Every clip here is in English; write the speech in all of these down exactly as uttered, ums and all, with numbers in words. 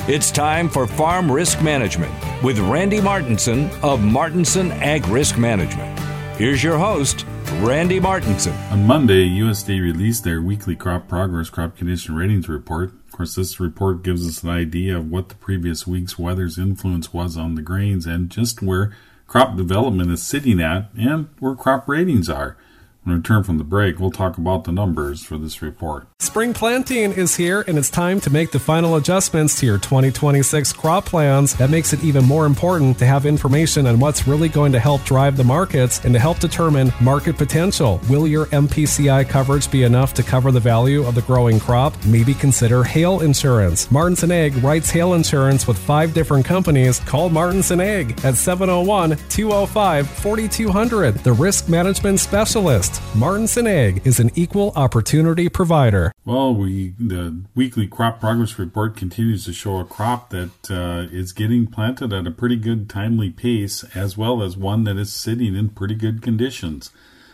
It's time for Farm Risk Management with Randy Martinson of Martinson Ag Risk Management. Here's your host, Randy Martinson. On Monday, U S D A released their weekly crop progress crop condition ratings report. Of course, this report gives us an idea of what the previous week's weather's influence was on the grains and just where crop development is sitting at and where crop ratings are. When we return from the break, we'll talk about the numbers for this report. Spring planting is here, and it's time to make the final adjustments to your twenty twenty-six crop plans. That makes it even more important to have information on what's really going to help drive the markets and to help determine market potential. Will your M P C I coverage be enough to cover the value of the growing crop? Maybe consider hail insurance. Martinson Ag writes hail insurance with five different companies. Call Martinson Ag at seven oh one, two oh five, four two zero zero, the risk management specialist. Martinson Ag is an equal opportunity provider. Well, we the weekly crop progress report continues to show a crop that uh, is getting planted at a pretty good timely pace, as well as one that is sitting in pretty good conditions.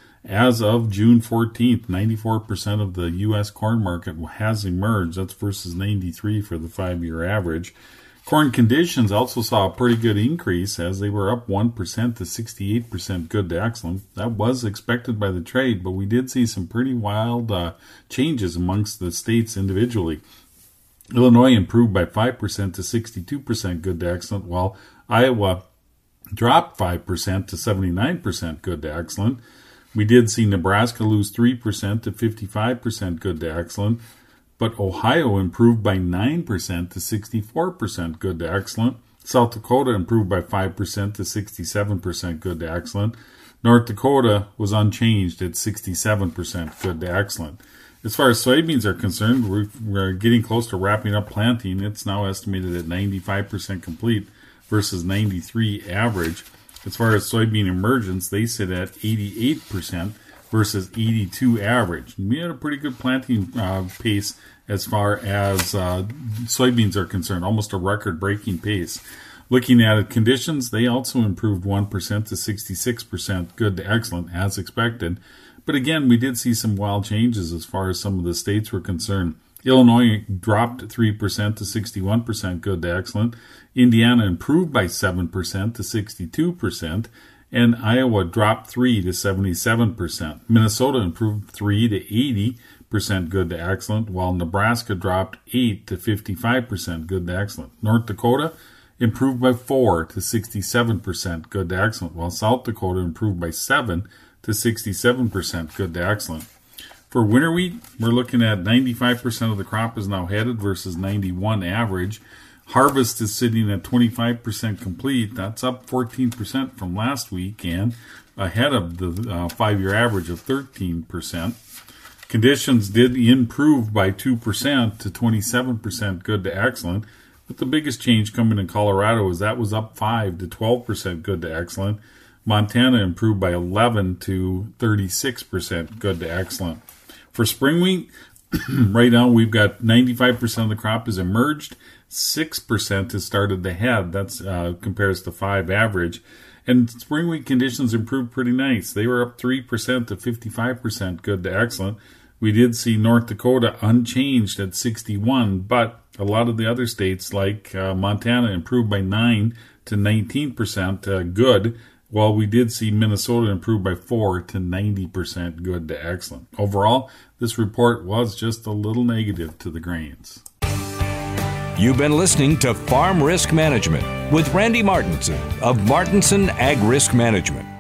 As of June fourteenth, ninety-four percent of the U S corn market has emerged. That's versus ninety-three for the five-year average. Corn conditions also saw a pretty good increase as they were up one percent to sixty-eight percent good to excellent. That was expected by the trade, but we did see some pretty wild uh, changes amongst the states individually. Illinois improved by five percent to sixty-two percent good to excellent, while Iowa dropped five percent to seventy-nine percent good to excellent. We did see Nebraska lose three percent to fifty-five percent good to excellent. But Ohio improved by nine percent to sixty-four percent good to excellent. South Dakota improved by five percent to sixty-seven percent good to excellent. North Dakota was unchanged at sixty-seven percent good to excellent. As far as soybeans are concerned, we're, we're getting close to wrapping up planting. It's now estimated at ninety-five percent complete versus ninety-three average. As far as soybean emergence, they sit at eighty-eight percent. Versus eighty-two average. We had a pretty good planting uh, pace as far as uh, soybeans are concerned, almost a record-breaking pace. Looking at conditions, they also improved one percent to sixty-six percent good to excellent, as expected. But again, we did see some wild changes as far as some of the states were concerned. Illinois dropped three percent to sixty-one percent good to excellent. Indiana improved by seven percent to sixty-two percent. And Iowa dropped three to seventy-seven percent. Minnesota improved three to eighty percent good to excellent, while Nebraska dropped eight to fifty-five percent good to excellent. North Dakota improved by four to sixty-seven percent good to excellent, while South Dakota improved by seven to sixty-seven percent good to excellent. For winter wheat, we're looking at ninety-five percent of the crop is now headed versus ninety-one average. Harvest is sitting at twenty-five percent complete. That's up fourteen percent from last week and ahead of the uh, five-year average of thirteen percent. Conditions did improve by two percent to twenty-seven percent good to excellent, but the biggest change coming in Colorado is that was up five to twelve percent good to excellent. Montana improved by eleven to thirty-six percent good to excellent. For spring wheat, right now we've got ninety-five percent of the crop is emerged. six percent has started to head. That uh, compares to five average. And spring wheat conditions improved pretty nice. They were up three percent to fifty-five percent good to excellent. We did see North Dakota unchanged at sixty-one, but a lot of the other states like uh, Montana improved by nine to nineteen percent uh, good, while we did see Minnesota improve by four to ninety percent good to excellent. Overall, this report was just a little negative to the grains. You've been listening to Farm Risk Management with Randy Martinson of Martinson Ag Risk Management.